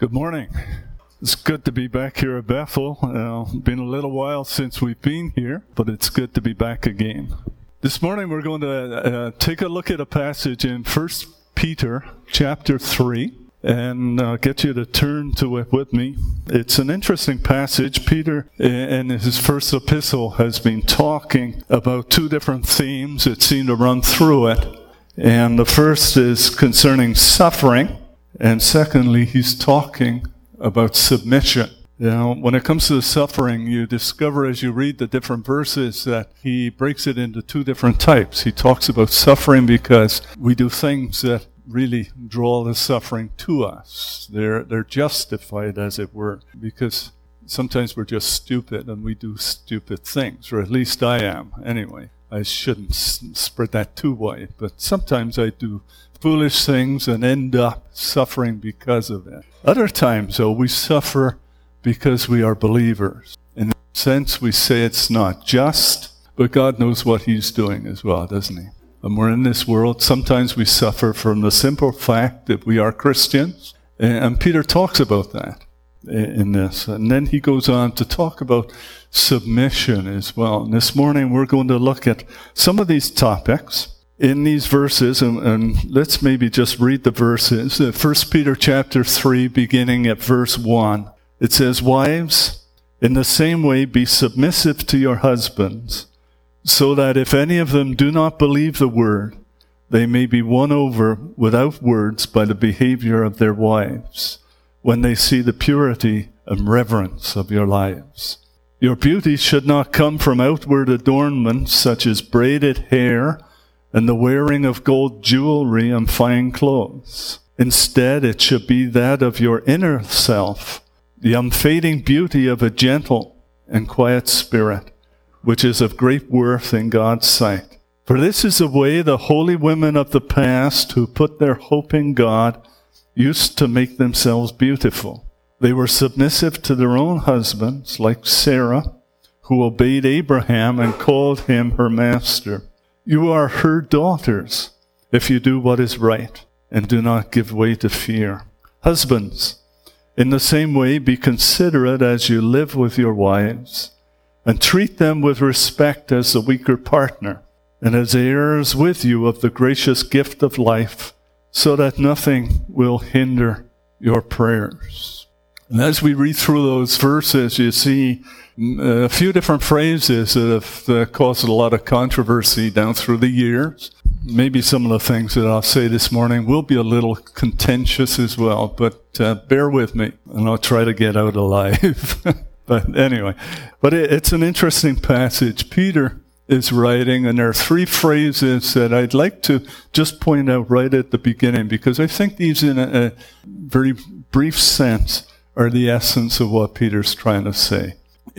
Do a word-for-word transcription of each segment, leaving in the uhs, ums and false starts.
Good morning. It's good to be back here at Bethel. Uh, been a little while since we've been here, but it's good to be back again. This morning we're going to uh, take a look at a passage in First Peter chapter three, and uh, get you to turn to it with me. It's an interesting passage. Peter, in his first epistle, has been talking about two different themes that seem to run through it. And the first is concerning suffering, and secondly, he's talking about submission. You know, when it comes to suffering, you discover as you read the different verses that he breaks it into two different types. He talks about suffering because we do things that really draw the suffering to us. They're they're justified, as it were, because sometimes we're just stupid and we do stupid things, or at least I am. Anyway, I shouldn't s- spread that too wide, but sometimes I do foolish things and end up suffering because of it. Other times, though, we suffer because we are believers. In a sense, we say it's not just, but God knows what he's doing as well, doesn't he? And we're in this world. Sometimes we suffer from the simple fact that we are Christians. And Peter talks about that in this. And then he goes on to talk about submission as well. And this morning we're going to look at some of these topics in these verses. And, and let's maybe just read the verses. First Peter chapter three, beginning at verse one. It says, "Wives, in the same way be submissive to your husbands, so that if any of them do not believe the word, they may be won over without words by the behavior of their wives, when they see the purity and reverence of your lives. Your beauty should not come from outward adornments such as braided hair and the wearing of gold jewelry and fine clothes. Instead, it should be that of your inner self, the unfading beauty of a gentle and quiet spirit, which is of great worth in God's sight. For this is the way the holy women of the past who put their hope in God used to make themselves beautiful. They were submissive to their own husbands, like Sarah, who obeyed Abraham and called him her master. You are her daughters, if you do what is right, and do not give way to fear. Husbands, in the same way be considerate as you live with your wives, and treat them with respect as the weaker partner, and as heirs with you of the gracious gift of life, so that nothing will hinder your prayers." And as we read through those verses, you see a few different phrases that have uh, caused a lot of controversy down through the years. Maybe some of the things that I'll say this morning will be a little contentious as well, but uh, bear with me, and I'll try to get out alive. But anyway, but it, it's an interesting passage. Peter is writing, and there are three phrases that I'd like to just point out right at the beginning, because I think these, in a, a very brief sense, are the essence of what Peter's trying to say.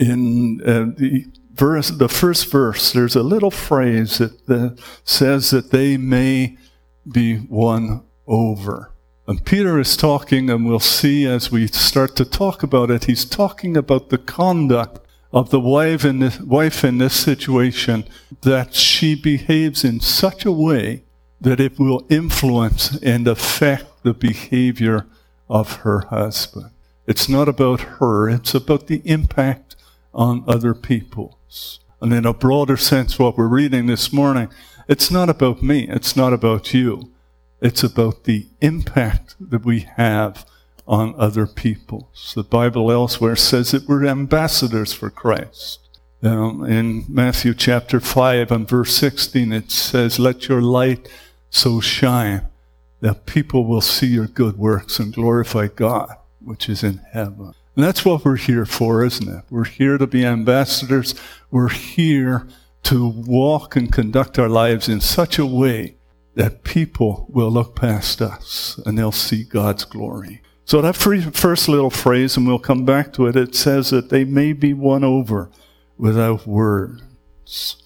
In uh, the verse, the first verse, there's a little phrase that, that says that they may be won over. And Peter is talking, and we'll see as we start to talk about it, he's talking about the conduct of the wife in this, wife in this situation, that she behaves in such a way that it will influence and affect the behavior of her husband. It's not about her, it's about the impact on other people. And in a broader sense, what we're reading this morning, it's not about me, it's not about you. It's about the impact that we have on other people. So the Bible elsewhere says that we're ambassadors for Christ. Um, in Matthew chapter five and verse sixteen, it says, "Let your light so shine that people will see your good works and glorify God, which is in heaven." And that's what we're here for, isn't it? We're here to be ambassadors. We're here to walk and conduct our lives in such a way that people will look past us and they'll see God's glory. So that first little phrase, and we'll come back to it, it says that they may be won over without words.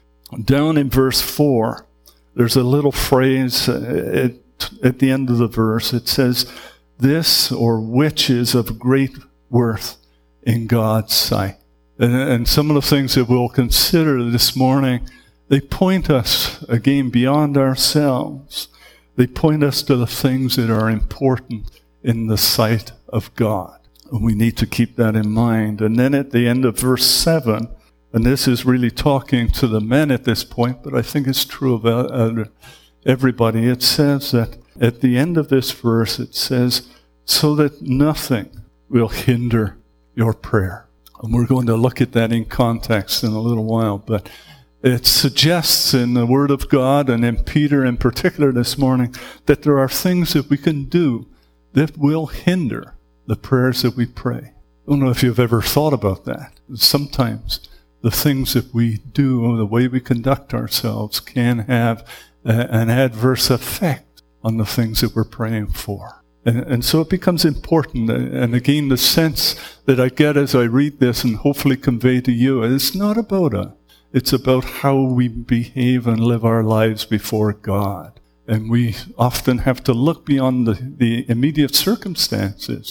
Down in verse four, there's a little phrase at, at the end of the verse. It says, "This or which is of great worth in God's sight." And, and some of the things that we'll consider this morning, they point us, again, beyond ourselves. They point us to the things that are important in the sight of God. And we need to keep that in mind. And then at the end of verse seven, and this is really talking to the men at this point, but I think it's true of uh, everybody. It says that at the end of this verse, it says, so that nothing will hinder your prayer. And we're going to look at that in context in a little while, but it suggests in the Word of God and in Peter in particular this morning that there are things that we can do that will hinder the prayers that we pray. I don't know if you've ever thought about that. Sometimes the things that we do, the way we conduct ourselves, can have a, an adverse effect on the things that we're praying for. And, and so it becomes important. And again, the sense that I get as I read this and hopefully convey to you, it's not about us. It's about how we behave and live our lives before God. And we often have to look beyond the, the immediate circumstances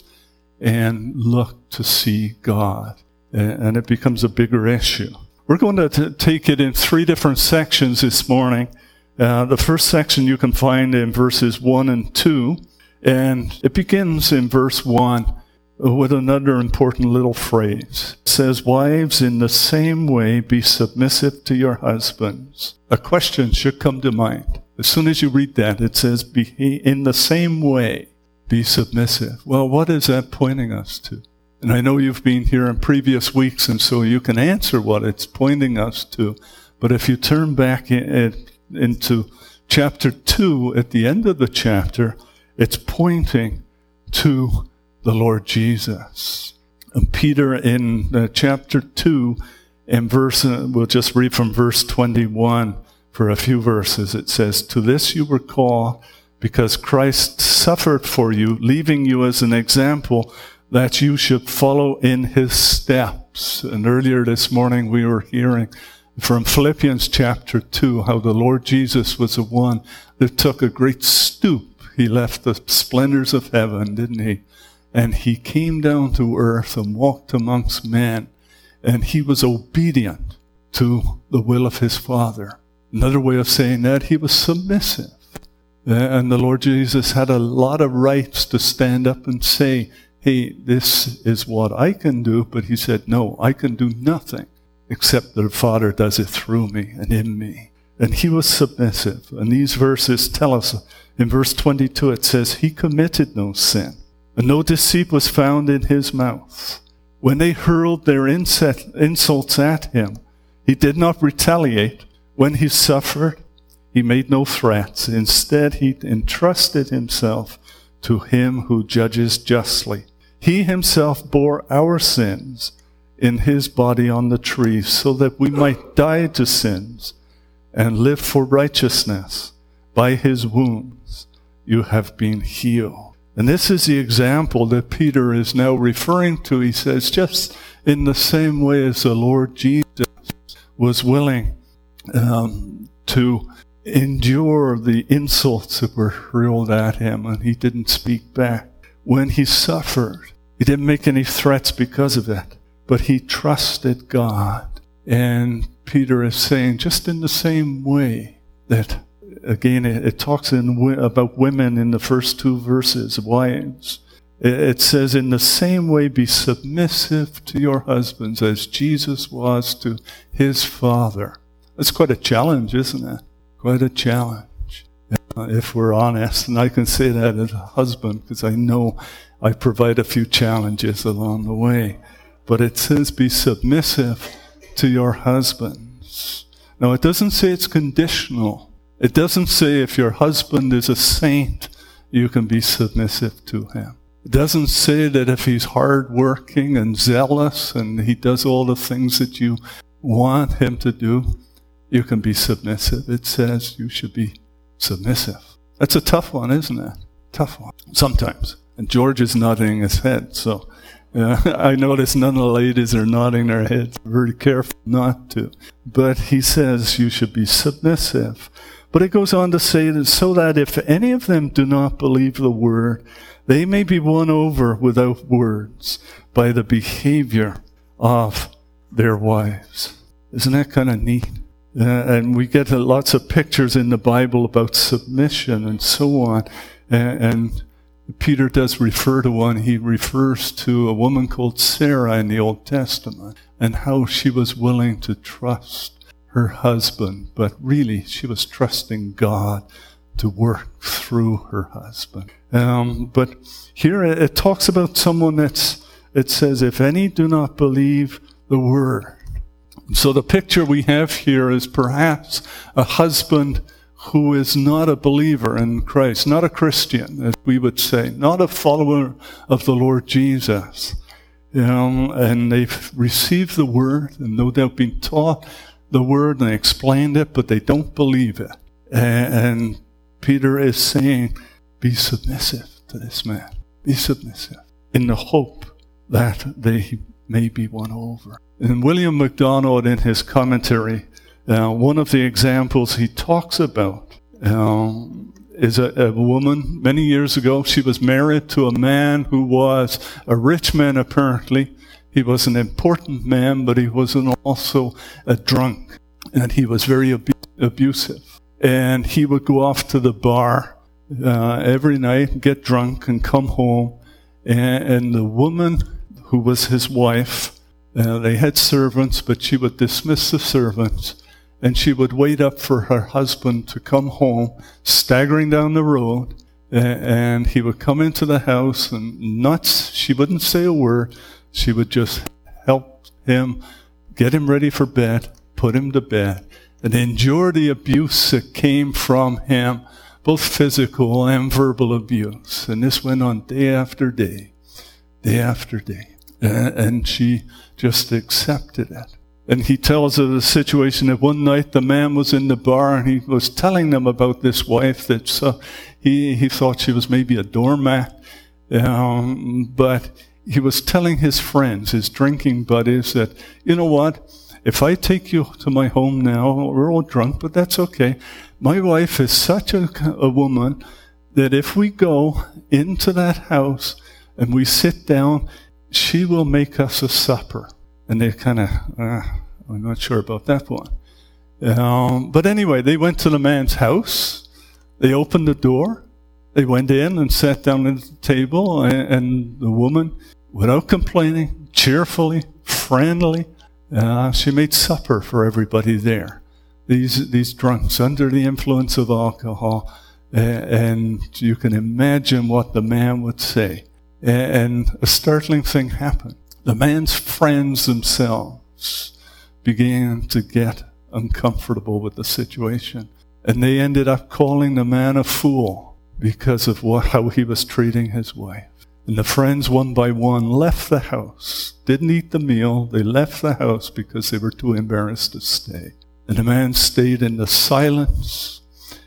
and look to see God. And it becomes a bigger issue. We're going to t- take it in three different sections this morning. Uh, the first section you can find in verses one and two. And it begins in verse one with another important little phrase. It says, wives, in the same way, be submissive to your husbands. A question should come to mind. As soon as you read that, it says, be in the same way, be submissive. Well, what is that pointing us to? And I know you've been here in previous weeks, and so you can answer what it's pointing us to. But if you turn back in, in, into chapter two, at the end of the chapter, it's pointing to the Lord Jesus. And Peter in uh, chapter two, in verse, uh, we'll just read from verse twenty-one for a few verses. It says, to this you were called, because Christ suffered for you, leaving you as an example that you should follow in his steps. And earlier this morning we were hearing from Philippians chapter two how the Lord Jesus was the one that took a great stoop. He left the splendors of heaven, didn't he? And he came down to earth and walked amongst men. And he was obedient to the will of his Father. Another way of saying that, he was submissive. And the Lord Jesus had a lot of rights to stand up and say, hey, this is what I can do. But he said, no, I can do nothing except the Father does it through me and in me. And he was submissive. And these verses tell us, in verse twenty-two, it says, he committed no sin, and no deceit was found in his mouth. When they hurled their insults at him, he did not retaliate. When he suffered, he made no threats. Instead, he entrusted himself to him who judges justly. He himself bore our sins in his body on the tree, so that we might die to sins and live for righteousness. By his wounds you have been healed. And this is the example that Peter is now referring to. He says, just in the same way as the Lord Jesus was willing um, to endure the insults that were hurled at him, and he didn't speak back. When he suffered, he didn't make any threats because of it, but he trusted God. And Peter is saying, just in the same way that, again, it, it talks in, about women in the first two verses, wives. It, it says, in the same way, be submissive to your husbands as Jesus was to his Father. That's quite a challenge, isn't it? Quite a challenge, uh, if we're honest. And I can say that as a husband, because I know I provide a few challenges along the way. But it says, be submissive to your husbands. Now, it doesn't say it's conditional. It doesn't say if your husband is a saint, you can be submissive to him. It doesn't say that if he's hardworking and zealous and he does all the things that you want him to do, you can be submissive. It says you should be submissive. That's a tough one, isn't it? Tough one. Sometimes. And George is nodding his head, so uh, I notice none of the ladies are nodding their heads. Very careful not to. But he says you should be submissive. But it goes on to say that so that if any of them do not believe the word, they may be won over without words by the behavior of their wives. Isn't that kind of neat? Uh, and we get uh, lots of pictures in the Bible about submission and so on. And, and Peter does refer to one. He refers to a woman called Sarah in the Old Testament and how she was willing to trust her husband, but really she was trusting God to work through her husband. Um, but here it, it talks about someone that's, it says, if any do not believe the word. So the picture we have here is perhaps a husband who is not a believer in Christ, not a Christian, as we would say, not a follower of the Lord Jesus. You know, and they've received the word, and no doubt been taught the word, and they explained it, but they don't believe it. And, and Peter is saying, be submissive to this man. Be submissive in the hope that they may be won over. And William MacDonald, in his commentary, uh, one of the examples he talks about um, is a, a woman. Many years ago, she was married to a man who was a rich man, apparently. He was an important man, but he was an, also a drunk, and he was very ab- abusive. And he would go off to the bar uh, every night, get drunk, and come home. And, and the woman who was his wife, uh, they had servants, but she would dismiss the servants, and she would wait up for her husband to come home, staggering down the road, and he would come into the house, and not, she wouldn't say a word. She would just help him, get him ready for bed, put him to bed, and endure the abuse that came from him, both physical and verbal abuse. And this went on day after day, day after day. And she just accepted it. And he tells of the situation that one night the man was in the bar and he was telling them about this wife that so he, he thought she was maybe a doormat. Um, but he was telling his friends, his drinking buddies, that, you know what, if I take you to my home now, we're all drunk, but that's okay. My wife is such a, a woman that if we go into that house and we sit down, she will make us a supper. And they kind of, uh, I'm not sure about that one. Um, but anyway, they went to the man's house. They opened the door. They went in and sat down at the table. And, and the woman, without complaining, cheerfully, friendly, uh, she made supper for everybody there. These these drunks under the influence of alcohol. Uh, and you can imagine what the man would say. And a startling thing happened. The man's friends themselves began to get uncomfortable with the situation. And they ended up calling the man a fool because of what, how he was treating his wife. And the friends, one by one, left the house. Didn't eat the meal. They left the house because they were too embarrassed to stay. And the man stayed in the silence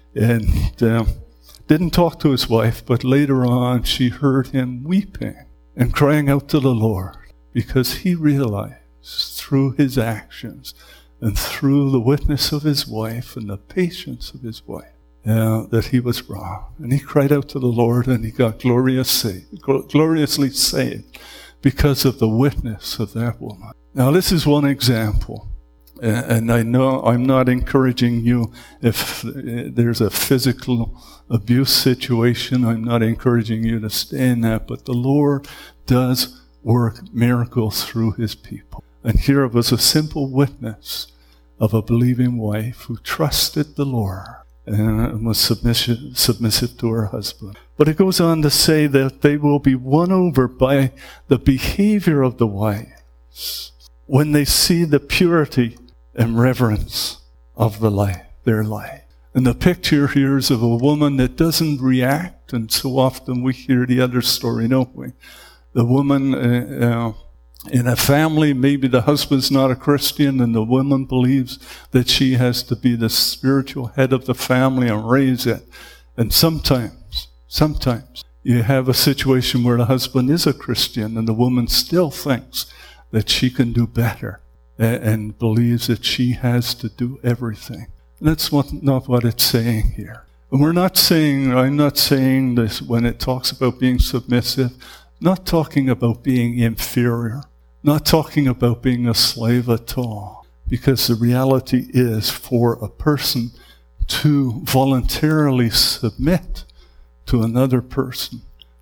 and uh, didn't talk to his wife, but later on she heard him weeping and crying out to the Lord because he realized through his actions and through the witness of his wife and the patience of his wife uh, that he was wrong. And he cried out to the Lord and he got glorious saved, gloriously saved because of the witness of that woman. Now this is one example. And I know I'm not encouraging you if there's a physical abuse situation. I'm not encouraging you to stay in that. But the Lord does work miracles through his people. And here it was a simple witness of a believing wife who trusted the Lord and was submissive, submissive to her husband. But it goes on to say that they will be won over by the behavior of the wives when they see the purity and reverence of the life, their life. And the picture here is of a woman that doesn't react, and so often we hear the other story, don't we? The woman uh, uh, in a family, maybe the husband's not a Christian, and the woman believes that she has to be the spiritual head of the family and raise it. And sometimes, sometimes, you have a situation where the husband is a Christian, and the woman still thinks that she can do better and believes that she has to do everything. That's what, not what it's saying here. And we're not saying, I'm not saying this when it talks about being submissive, not talking about being inferior, not talking about being a slave at all. Because the reality is for a person to voluntarily submit to another person,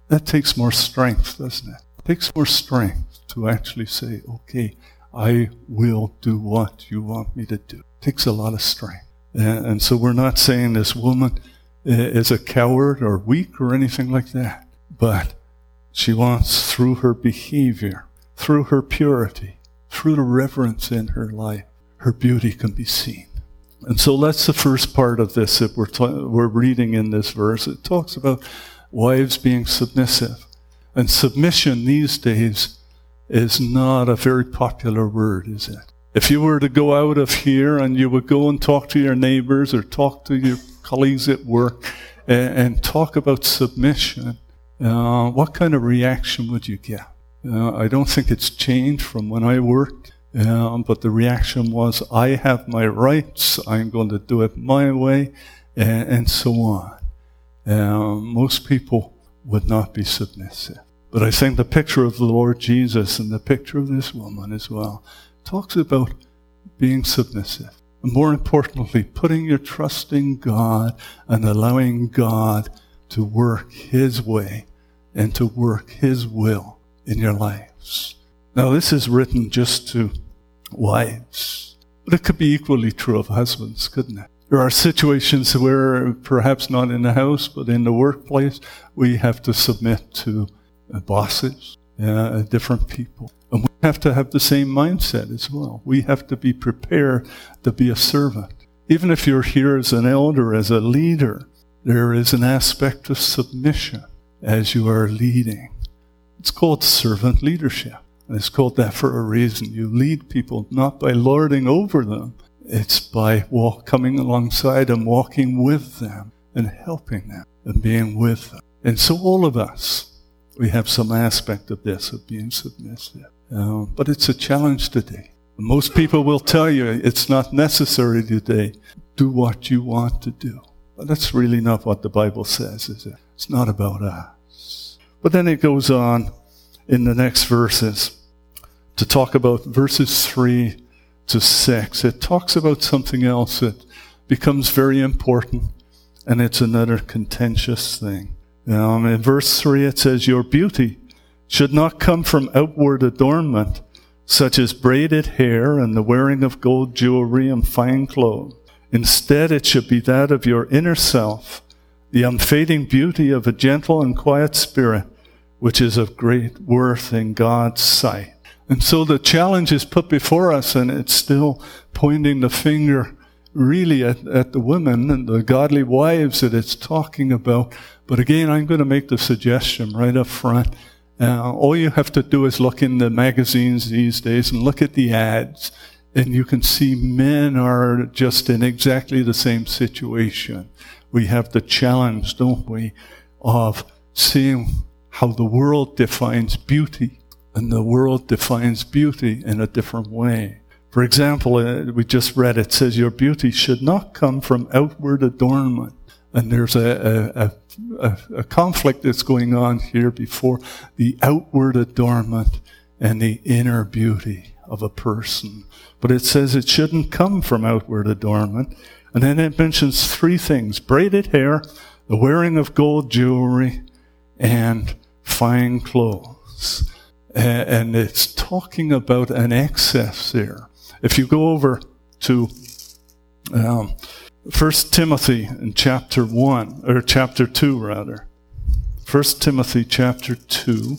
That takes more strength, doesn't it? It takes more strength to actually say, okay, I will do what you want me to do. It takes a lot of strength. And, and so we're not saying this woman is a coward or weak or anything like that. But she wants, through her behavior, through her purity, through the reverence in her life, her beauty can be seen. And so that's the first part of this that we're, ta- we're reading in this verse. It talks about wives being submissive. And submission these days is not a very popular word, is it? If you were to go out of here and you would go and talk to your neighbors or talk to your colleagues at work and, and talk about submission, uh, what kind of reaction would you get? Uh, I don't think it's changed from when I worked, uh, but the reaction was, I have my rights, I'm going to do it my way, and, and so on. Uh, most people would not be submissive. But I think the picture of the Lord Jesus and the picture of this woman as well talks about being submissive. And more importantly, putting your trust in God and allowing God to work His way and to work His will in your lives. Now, this is written just to wives, but it could be equally true of husbands, couldn't it? There are situations where, perhaps not in the house, but in the workplace, we have to submit to uh, bosses, uh, different people. And we have to have the same mindset as well. We have to be prepared to be a servant. Even if you're here as an elder, as a leader, there is an aspect of submission as you are leading. It's called servant leadership. And it's called that for a reason. You lead people not by lording over them. It's by walk, coming alongside them, walking with them, and helping them, and being with them. And so all of us, we have some aspect of this, of being submissive. Uh, but it's a challenge today. Most people will tell you it's not necessary today. Do what you want to do. But that's really not what the Bible says, is it? It's not about us. But then it goes on in the next verses to talk about verses three to six. It talks about something else that becomes very important, and it's another contentious thing. Um, in verse three it says, your beauty should not come from outward adornment, such as braided hair and the wearing of gold jewelry and fine clothes. Instead, it should be that of your inner self, the unfading beauty of a gentle and quiet spirit, which is of great worth in God's sight. And so the challenge is put before us, and it's still pointing the finger really at, at the women and the godly wives that it's talking about. But again, I'm going to make the suggestion right up front. Uh, all you have to do is look in the magazines these days and look at the ads, and you can see men are just in exactly the same situation. We have the challenge, don't we, of seeing how the world defines beauty, and the world defines beauty in a different way. For example, uh, we just read, it says, your beauty should not come from outward adornment. And there's a, a, a, a conflict that's going on here before the outward adornment and the inner beauty of a person. But it says it shouldn't come from outward adornment. And then it mentions three things: braided hair, the wearing of gold jewelry, and fine clothes. And it's talking about an excess there. If you go over to um, First Timothy in chapter one, or chapter two rather. First Timothy chapter two.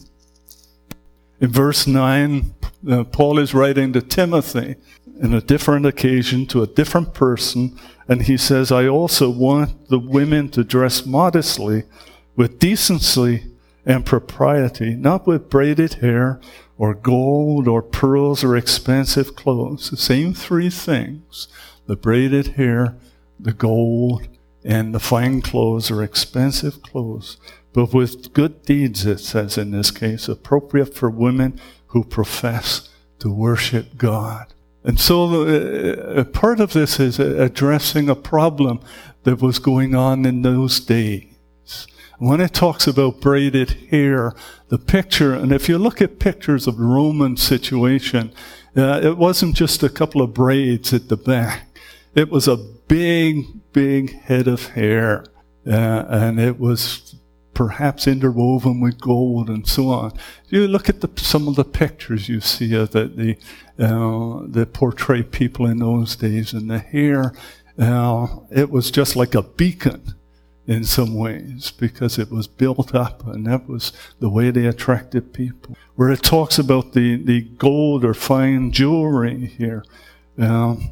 In verse nine, uh, Paul is writing to Timothy in a different occasion to a different person, and he says, I also want the women to dress modestly, with decency and propriety, not with braided hair or gold or pearls or expensive clothes. The same three things, the braided hair, the gold, and the fine clothes or expensive clothes, but with good deeds, it says in this case, appropriate for women who profess to worship God. And so uh, part of this is addressing a problem that was going on in those days. When it talks about braided hair, the picture, and if you look at pictures of the Roman situation, uh, it wasn't just a couple of braids at the back. It was a big, big head of hair, uh, and it was perhaps interwoven with gold and so on. You look at the, some of the pictures you see of the, the, uh, that portray people in those days, and the hair, uh, it was just like a beacon in some ways, because it was built up, and that was the way they attracted people. Where it talks about the, the gold or fine jewelry here, um,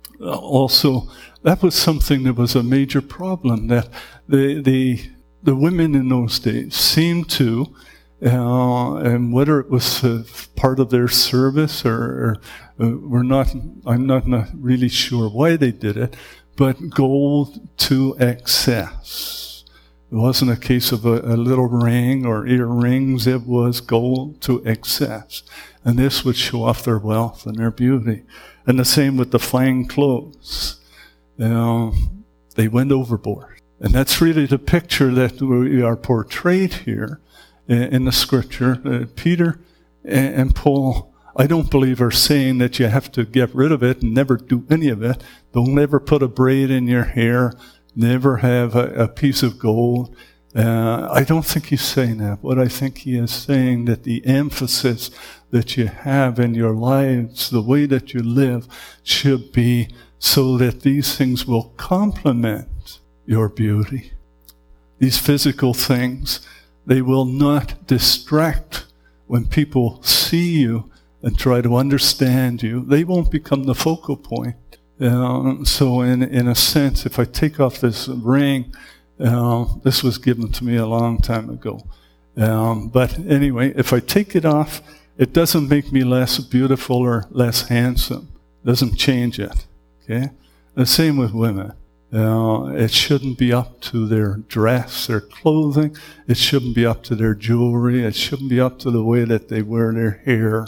also, that was something that was a major problem, that the the, the women in those days seemed to, uh, and whether it was uh, part of their service or, or uh, we're not, I'm not, not really sure why they did it, but gold to excess. It wasn't a case of a, a little ring or earrings, it was gold to excess. And this would show off their wealth and their beauty. And the same with the fine clothes. You know, they went overboard. And that's really the picture that we are portrayed here in the scripture. Uh, Peter and, and Paul, I don't believe are saying that you have to get rid of it and never do any of it. Don't ever put a braid in your hair. Never have a, a piece of gold. Uh, I don't think he's saying that. What I think he is saying, that the emphasis that you have in your lives, the way that you live, should be so that these things will complement your beauty. These physical things, they will not distract when people see you and try to understand you. They won't become the focal point. Uh, so in, in a sense, if I take off this ring, uh, this was given to me a long time ago. Um, but anyway, if I take it off, it doesn't make me less beautiful or less handsome. It doesn't change it. Okay? The same with women. Uh, it shouldn't be up to their dress, their clothing. It shouldn't be up to their jewelry. It shouldn't be up to the way that they wear their hair.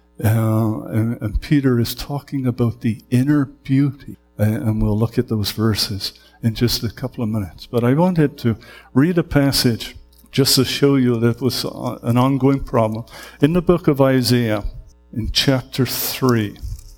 Uh, and, and Peter is talking about the inner beauty. Uh, and we'll look at those verses in just a couple of minutes. But I wanted to read a passage just to show you that it was an ongoing problem. In the book of Isaiah, in chapter three.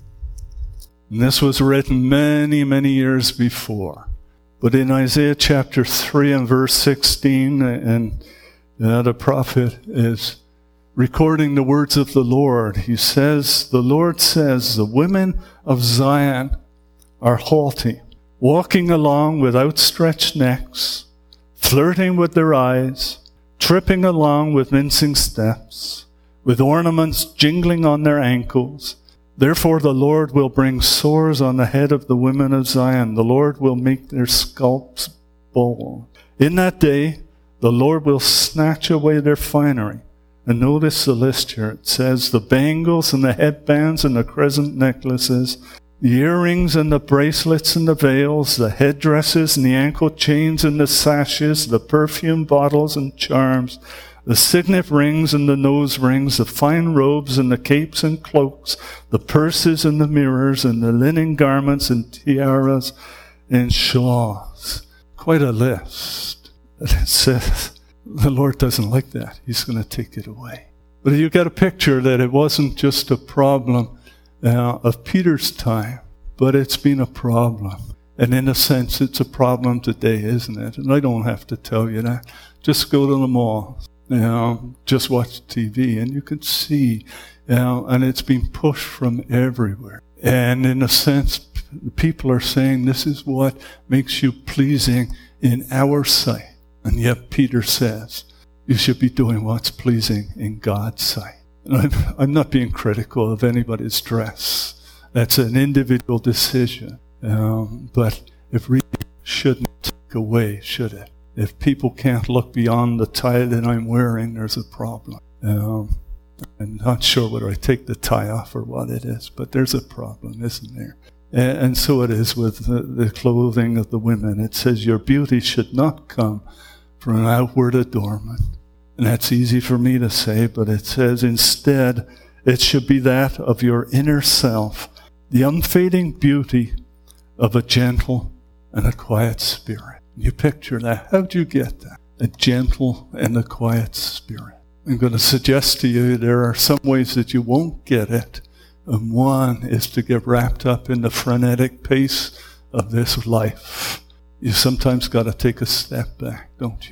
And this was written many, many years before. But in Isaiah chapter three and verse sixteen, and uh, the prophet is recording the words of the Lord. He says, the Lord says, the women of Zion are haughty, walking along with outstretched necks, flirting with their eyes, tripping along with mincing steps, with ornaments jingling on their ankles. Therefore the Lord will bring sores on the head of the women of Zion. The Lord will make their scalps bald. In that day, the Lord will snatch away their finery. And notice the list here. It says the bangles and the headbands and the crescent necklaces, the earrings and the bracelets and the veils, the headdresses and the ankle chains and the sashes, the perfume bottles and charms, the signet rings and the nose rings, the fine robes and the capes and cloaks, the purses and the mirrors and the linen garments and tiaras and shawls. Quite a list. And it says the Lord doesn't like that. He's going to take it away. But you get a picture that it wasn't just a problem uh, of Peter's time, but it's been a problem. And in a sense, it's a problem today, isn't it? And I don't have to tell you that. Just go to the mall. You know, just watch T V and you can see, you know, and it's been pushed from everywhere. And in a sense, people are saying this is what makes you pleasing in our sight. And yet Peter says you should be doing what's pleasing in God's sight. And I'm, I'm not being critical of anybody's dress. That's an individual decision. Um, but it really shouldn't take away, should it? If people can't look beyond the tie that I'm wearing, there's a problem. Um, I'm not sure whether I take the tie off or what it is, but there's a problem, isn't there? And, and so it is with the, the clothing of the women. It says your beauty should not come from an outward adornment. And that's easy for me to say, but it says instead it should be that of your inner self, the unfading beauty of a gentle and a quiet spirit. You picture that. How do you get that? A gentle and a quiet spirit. I'm going to suggest to you there are some ways that you won't get it. And one is to get wrapped up in the frenetic pace of this life. You sometimes got to take a step back, don't you?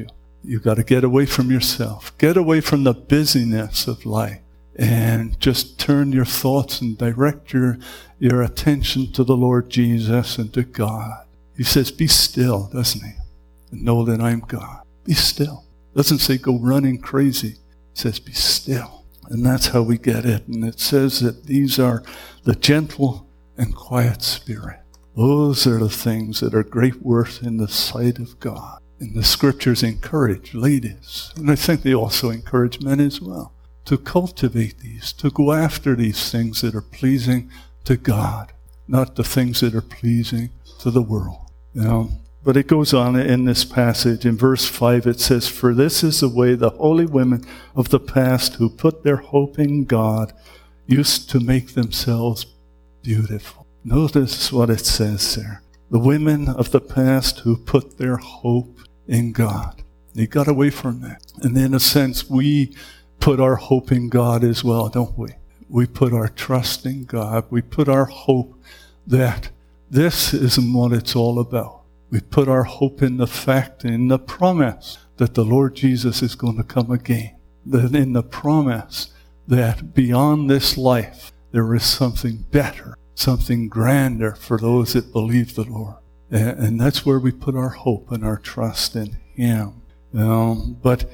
You got to get away from yourself. Get away from the busyness of life. And just turn your thoughts and direct your, your attention to the Lord Jesus and to God. He says, be still, doesn't he? And know that I'm God. Be still. Doesn't say go running crazy. It says be still. And that's how we get it. And it says that these are the gentle and quiet spirit. Those are the things that are great worth in the sight of God. And the scriptures encourage ladies. And I think they also encourage men as well. To cultivate these, to go after these things that are pleasing to God, not the things that are pleasing to the world. You know? But it goes on in this passage. In verse five, it says, for this is the way the holy women of the past who put their hope in God used to make themselves beautiful. Notice what it says there. The women of the past who put their hope in God. They got away from that. And in a sense, we put our hope in God as well, don't we? We put our trust in God. We put our hope that this isn't what it's all about. We put our hope in the fact, in the promise that the Lord Jesus is going to come again. That in the promise that beyond this life, there is something better, something grander for those that believe the Lord. And that's where we put our hope and our trust in Him. Um, but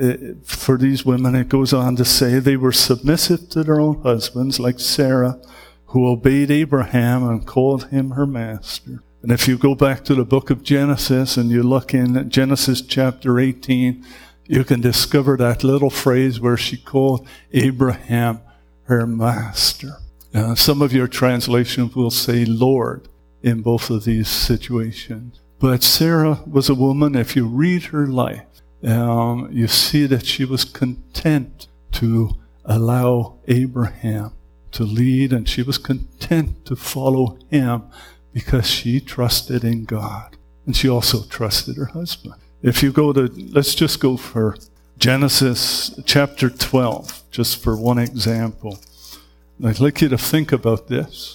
for these women, it goes on to say they were submissive to their own husbands, like Sarah, who obeyed Abraham and called him her master. And if you go back to the book of Genesis and you look in Genesis chapter eighteen, you can discover that little phrase where she called Abraham her master. Uh, some of your translations will say Lord in both of these situations. But Sarah was a woman, if you read her life, Um, you see that she was content to allow Abraham to lead, and she was content to follow him because she trusted in God. And she also trusted her husband. If you go to, let's just go for Genesis chapter twelve, just for one example. And I'd like you to think about this,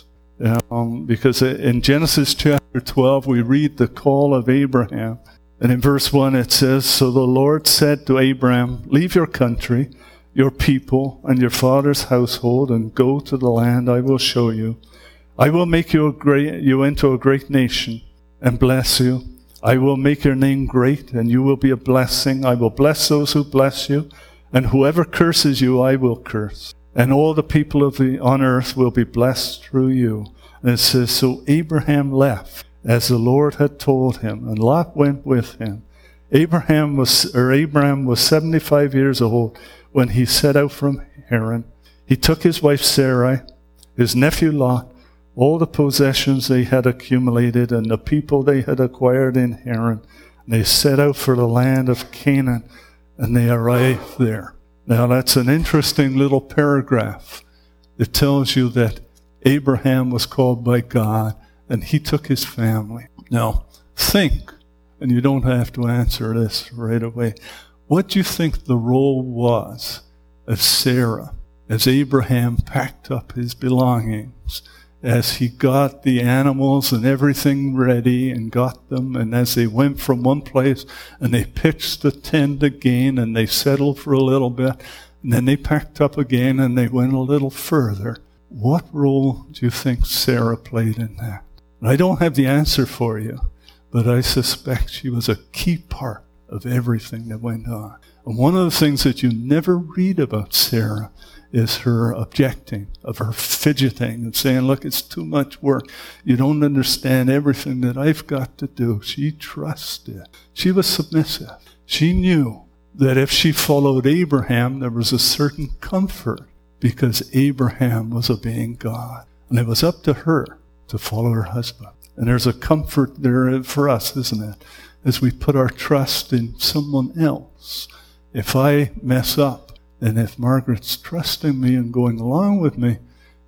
um, because in Genesis chapter twelve, we read the call of Abraham. And in verse one it says, so the Lord said to Abraham, leave your country, your people, and your father's household, and go to the land I will show you. I will make you, a great, you into a great nation, and bless you. I will make your name great, and you will be a blessing. I will bless those who bless you, and whoever curses you I will curse. And all the people of the on earth will be blessed through you. And it says, so Abraham left, as the Lord had told him, and Lot went with him. Abraham was, or Abraham was seventy-five years old when he set out from Haran. He took his wife Sarai, his nephew Lot, all the possessions they had accumulated, and the people they had acquired in Haran. And they set out for the land of Canaan, and they arrived there. Now that's an interesting little paragraph. It tells you that Abraham was called by God, and he took his family. Now, think, and you don't have to answer this right away, what do you think the role was of Sarah as Abraham packed up his belongings, as he got the animals and everything ready and got them, and as they went from one place and they pitched the tent again and they settled for a little bit, and then they packed up again and they went a little further? What role do you think Sarah played in that? I don't have the answer for you, but I suspect she was a key part of everything that went on. And one of the things that you never read about Sarah is her objecting, of her fidgeting and saying, look, it's too much work. You don't understand everything that I've got to do. She trusted. She was submissive. She knew that if she followed Abraham, there was a certain comfort because Abraham was obeying God. And it was up to her to follow her husband. And there's a comfort there for us, isn't it? As we put our trust in someone else. If I mess up, and if Margaret's trusting me and going along with me,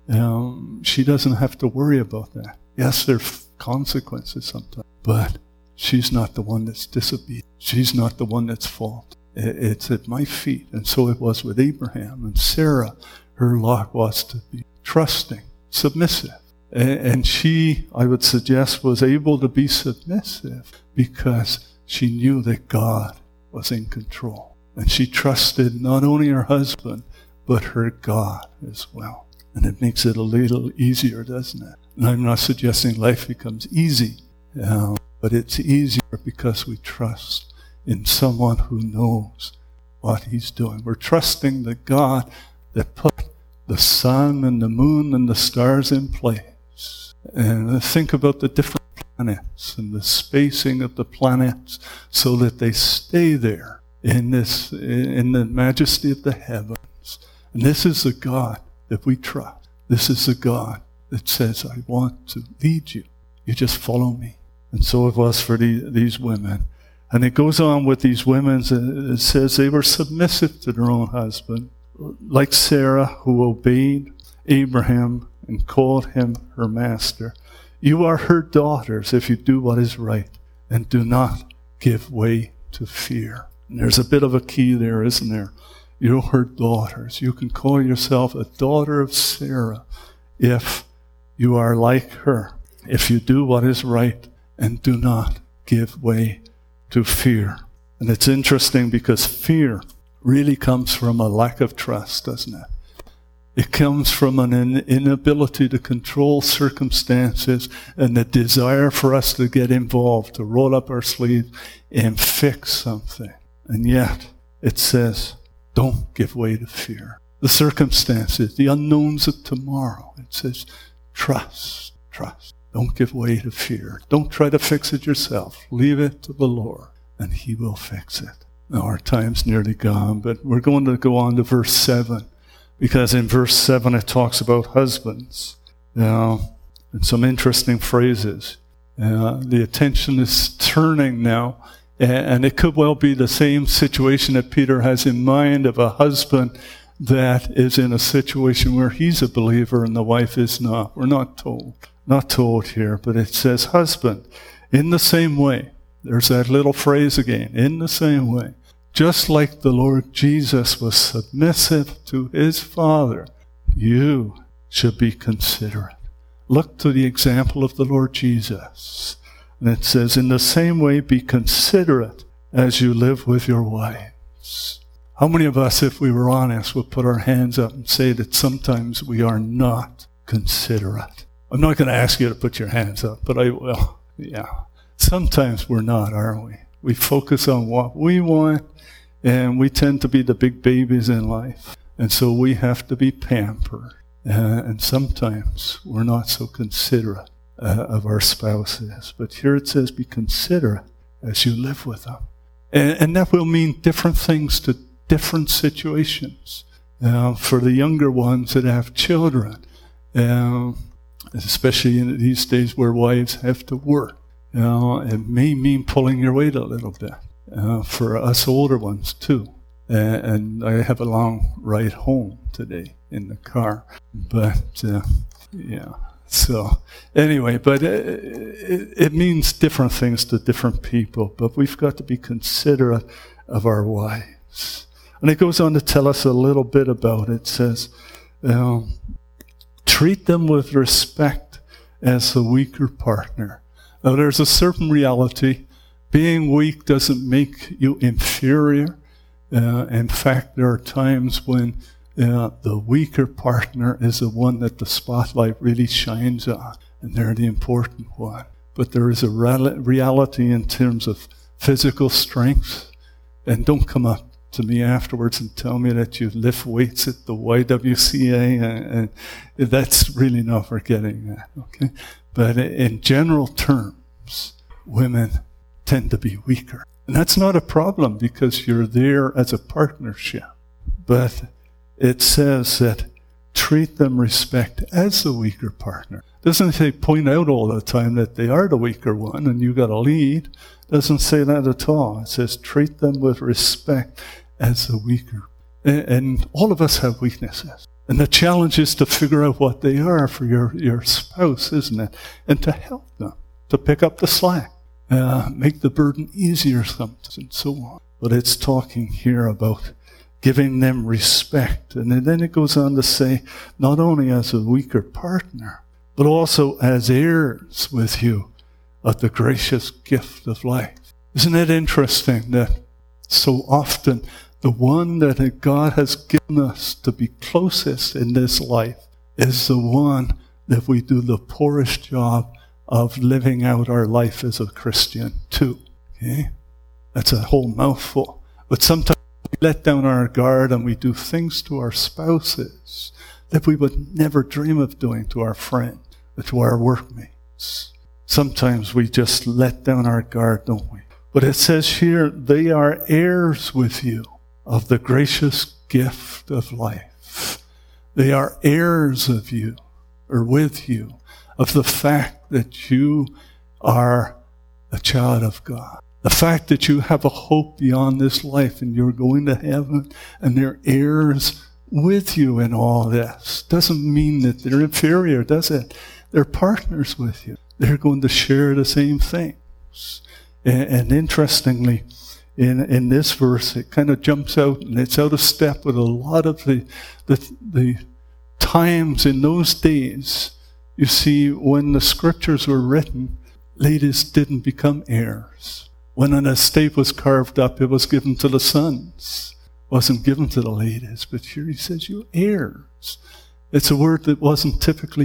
um, she doesn't have to worry about that. Yes, there are consequences sometimes, but she's not the one that's disobedient. She's not the one that's fault. It's at my feet. And so it was with Abraham. And Sarah, her lot was to be trusting, submissive. And she, I would suggest, was able to be submissive because she knew that God was in control. And she trusted not only her husband, but her God as well. And it makes it a little easier, doesn't it? And I'm not suggesting life becomes easy, uh, but it's easier because we trust in someone who knows what he's doing. We're trusting the God that put the sun and the moon and the stars in place. And think about the different planets and the spacing of the planets so that they stay there in this, in the majesty of the heavens. And this is the God that we trust. This is the God that says, I want to lead you. You just follow me. And so it was for the, these women. And it goes on with these women. It says they were submissive to their own husband, like Sarah, who obeyed Abraham and called him her master. You are her daughters if you do what is right and do not give way to fear. And there's a bit of a key there, isn't there? You're her daughters. You can call yourself a daughter of Sarah if you are like her, if you do what is right and do not give way to fear. And it's interesting because fear really comes from a lack of trust, doesn't it? It comes from an in- inability to control circumstances and the desire for us to get involved, to roll up our sleeves and fix something. And yet, it says, don't give way to fear. The circumstances, the unknowns of tomorrow. It says, trust, trust. Don't give way to fear. Don't try to fix it yourself. Leave it to the Lord, and he will fix it. Now, our time's nearly gone, but we're going to go on to verse seven, because in verse seven it talks about husbands. Now, and some interesting phrases. Uh, the attention is turning now, and it could well be the same situation that Peter has in mind of a husband that is in a situation where he's a believer and the wife is not. We're not told. Not told here, but it says, husband, in the same way. There's that little phrase again, in the same way. Just like the Lord Jesus was submissive to his Father, you should be considerate. Look to the example of the Lord Jesus. And it says, in the same way, be considerate as you live with your wives. How many of us, if we were honest, would put our hands up and say that sometimes we are not considerate? I'm not going to ask you to put your hands up, but I will. Yeah. Sometimes we're not, aren't we? We focus on what we want, and we tend to be the big babies in life. And so we have to be pampered. Uh, and sometimes we're not so considerate uh, of our spouses. But here it says, be considerate as you live with them. And, and that will mean different things to different situations. Uh, for the younger ones that have children, uh, especially in these days where wives have to work, you know, it may mean pulling your weight a little bit. Uh, for us older ones too. Uh, and I have a long ride home today in the car. But, uh, yeah. So, anyway, but it, it, it means different things to different people. But we've got to be considerate of our wives. And it goes on to tell us a little bit about it. It says, um, treat them with respect as the weaker partner. Now, there's a certain reality. Being weak doesn't make you inferior. Uh, in fact, there are times when uh, the weaker partner is the one that the spotlight really shines on, and they're the important one. But there is a reality in terms of physical strength. And don't come up to me afterwards and tell me that you lift weights at the Y W C A, and, and that's really not for getting that, okay? But in general terms, women tend to be weaker. And that's not a problem because you're there as a partnership. But it says that treat them respect as the weaker partner. Doesn't say point out all the time that they are the weaker one and you got to lead. Doesn't say that at all. It says treat them with respect as the weaker. And, and all of us have weaknesses. And the challenge is to figure out what they are for your, your spouse, isn't it? And to help them, to pick up the slack. Uh, make the burden easier sometimes, and so on. But it's talking here about giving them respect. And then it goes on to say, not only as a weaker partner, but also as heirs with you of the gracious gift of life. Isn't it interesting that So often, the one that God has given us to be closest in this life is the one that we do the poorest job of living out our life as a Christian too. Okay? That's a whole mouthful. But sometimes we let down our guard and we do things to our spouses that we would never dream of doing to our friends, or to our workmates. Sometimes we just let down our guard, don't we? But it says here, they are heirs with you of the gracious gift of life. They are heirs of you, or with you, of the fact that you are a child of God. The fact that you have a hope beyond this life and you're going to heaven and they're heirs with you in all this doesn't mean that they're inferior, does it? They're partners with you. They're going to share the same things. And, and interestingly, in in this verse, it kind of jumps out and it's out of step with a lot of the the, the times in those days. You see, when the scriptures were written, ladies didn't become heirs. When an estate was carved up, it was given to the sons. It wasn't given to the ladies. But here he says, you're heirs. It's a word that wasn't typically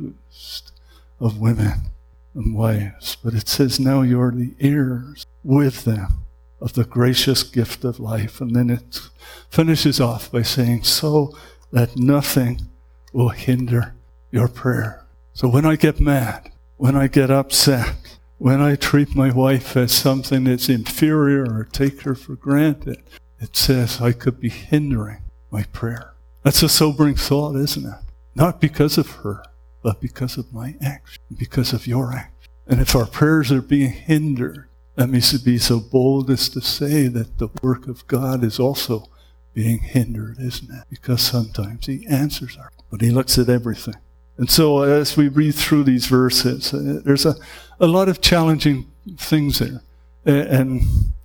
used of women and wives. But it says now you're the heirs with them of the gracious gift of life. And then it finishes off by saying, so that nothing will hinder your prayer. So when I get mad, when I get upset, when I treat my wife as something that's inferior or take her for granted, it says I could be hindering my prayer. That's a sobering thought, isn't it? Not because of her, but because of my action, because of your action. And if our prayers are being hindered, let me be so bold as to say that the work of God is also being hindered, isn't it? Because sometimes he answers our, but he looks at everything. And so as we read through these verses, uh, there's a, a lot of challenging things there. Uh, and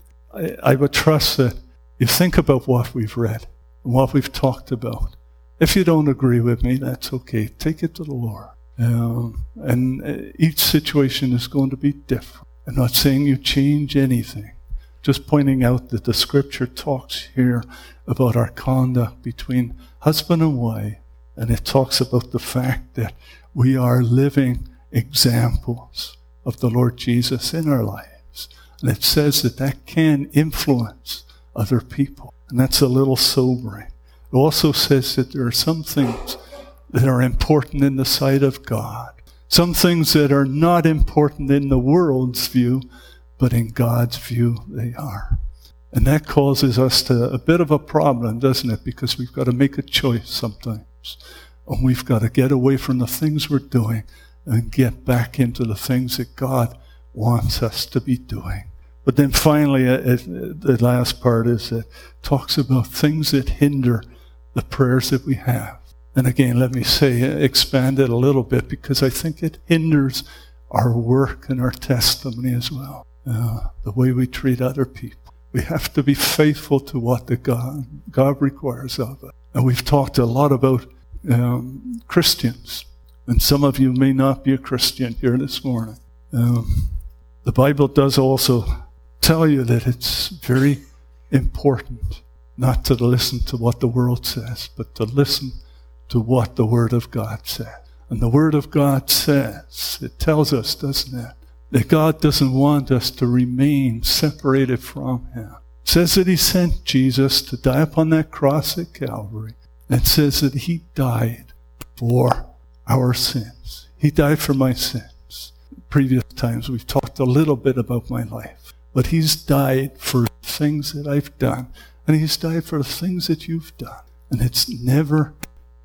I, I would trust that you think about what we've read and what we've talked about. If you don't agree with me, that's okay. Take it to the Lord. Um, and uh, each situation is going to be different. I'm not saying you change anything. Just pointing out that the scripture talks here about our conduct between husband and wife. And it talks about the fact that we are living examples of the Lord Jesus in our lives. And it says that that can influence other people. And that's a little sobering. It also says that there are some things that are important in the sight of God. Some things that are not important in the world's view, but in God's view they are. And that causes us to a bit of a problem, doesn't it? Because we've got to make a choice sometimes. And we've got to get away from the things we're doing and get back into the things that God wants us to be doing. But then finally, uh, it, the last part is it talks about things that hinder the prayers that we have. And again, let me say, expand it a little bit, because I think it hinders our work and our testimony as well. Uh, the way we treat other people. We have to be faithful to what the God, God requires of us. And we've talked a lot about um, Christians. And some of you may not be a Christian here this morning. Um, the Bible does also tell you that it's very important not to listen to what the world says, but to listen to what the Word of God says. And the Word of God says, it tells us, doesn't it, that God doesn't want us to remain separated from Him. It says that He sent Jesus to die upon that cross at Calvary. It says that He died for our sins. He died for my sins. Previous times we've talked a little bit about my life. But He's died for things that I've done. And He's died for the things that you've done. And it's never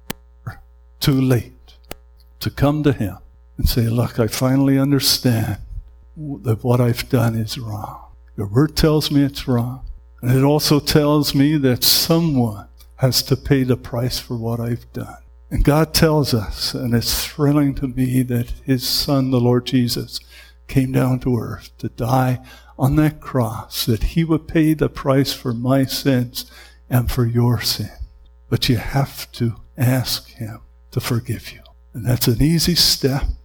too late to come to Him and say, look, I finally understand that what I've done is wrong. Your Word tells me it's wrong. And it also tells me that someone has to pay the price for what I've done. And God tells us, and it's thrilling to me, that His Son, the Lord Jesus, came down to earth to die on that cross, that He would pay the price for my sins and for your sin. But you have to ask Him to forgive you. And that's an easy step.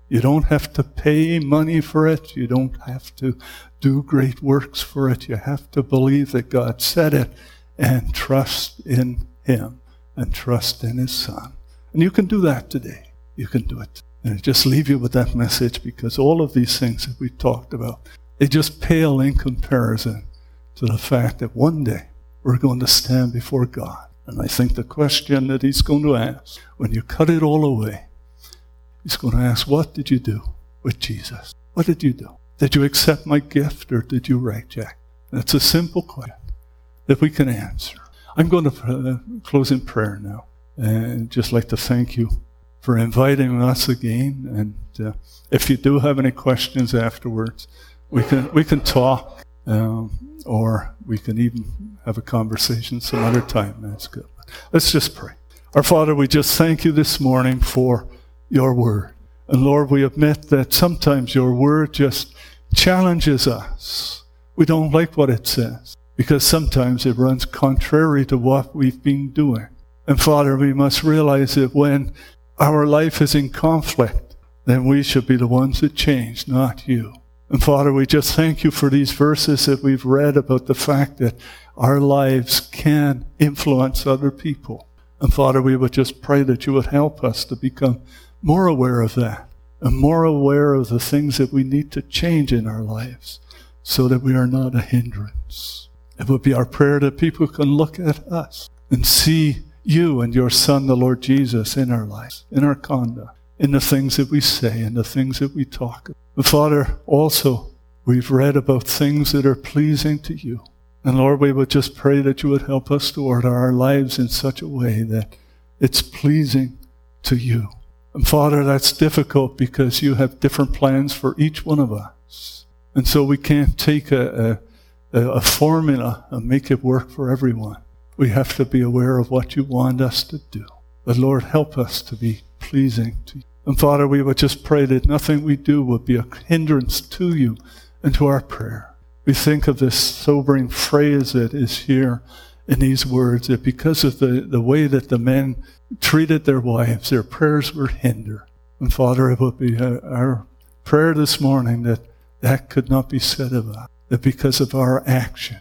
You don't have to pay money for it. You don't have to do great works for it. You have to believe that God said it and trust in him and trust in his Son. And you can do that today. You can do it. And I just leave you with that message, because all of these things that we talked about, they just pale in comparison to the fact that one day we're going to stand before God. And I think the question that he's going to ask, when you cut it all away, he's going to ask, what did you do with Jesus? What did you do? Did you accept my gift, or did you reject? And it's a simple question that we can answer. I'm going to uh, close in prayer now, and just like to thank you for inviting us again. And uh, if you do have any questions afterwards, we can we can talk, um, or we can even have a conversation some other time. That's good. Let's just pray. Our Father, we just thank you this morning for your word. And Lord, we admit that sometimes your word just challenges us. We don't like what it says, because sometimes it runs contrary to what we've been doing. And Father, we must realize that when our life is in conflict, then we should be the ones that change, not you. And Father, we just thank you for these verses that we've read about the fact that our lives can influence other people. And Father, we would just pray that you would help us to become more aware of that, and more aware of the things that we need to change in our lives, so that we are not a hindrance. It would be our prayer that people can look at us and see you and your Son, the Lord Jesus, in our lives, in our conduct, in the things that we say, and the things that we talk about. And Father, also, we've read about things that are pleasing to you. And Lord, we would just pray that you would help us to order our lives in such a way that it's pleasing to you. And Father, that's difficult, because you have different plans for each one of us. And so we can't take a, a, a formula and make it work for everyone. We have to be aware of what you want us to do. But Lord, help us to be pleasing to you. And Father, we would just pray that nothing we do would be a hindrance to you and to our prayer. We think of this sobering phrase that is here in these words, that because of the, the way that the men treated their wives, their prayers were hindered. And Father, it would be our, our prayer this morning that that could not be said of us, that because of our action,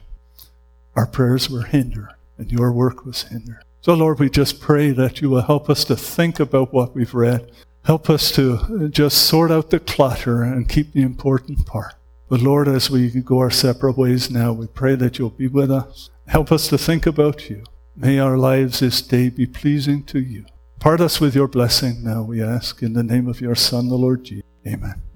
our prayers were hindered and your work was hindered. So Lord, we just pray that you will help us to think about what we've read. Help us to just sort out the clutter and keep the important part. But Lord, as we go our separate ways now, we pray that you'll be with us. Help us to think about you. May our lives this day be pleasing to you. Part us with your blessing now, we ask, in the name of your Son, the Lord Jesus. Amen.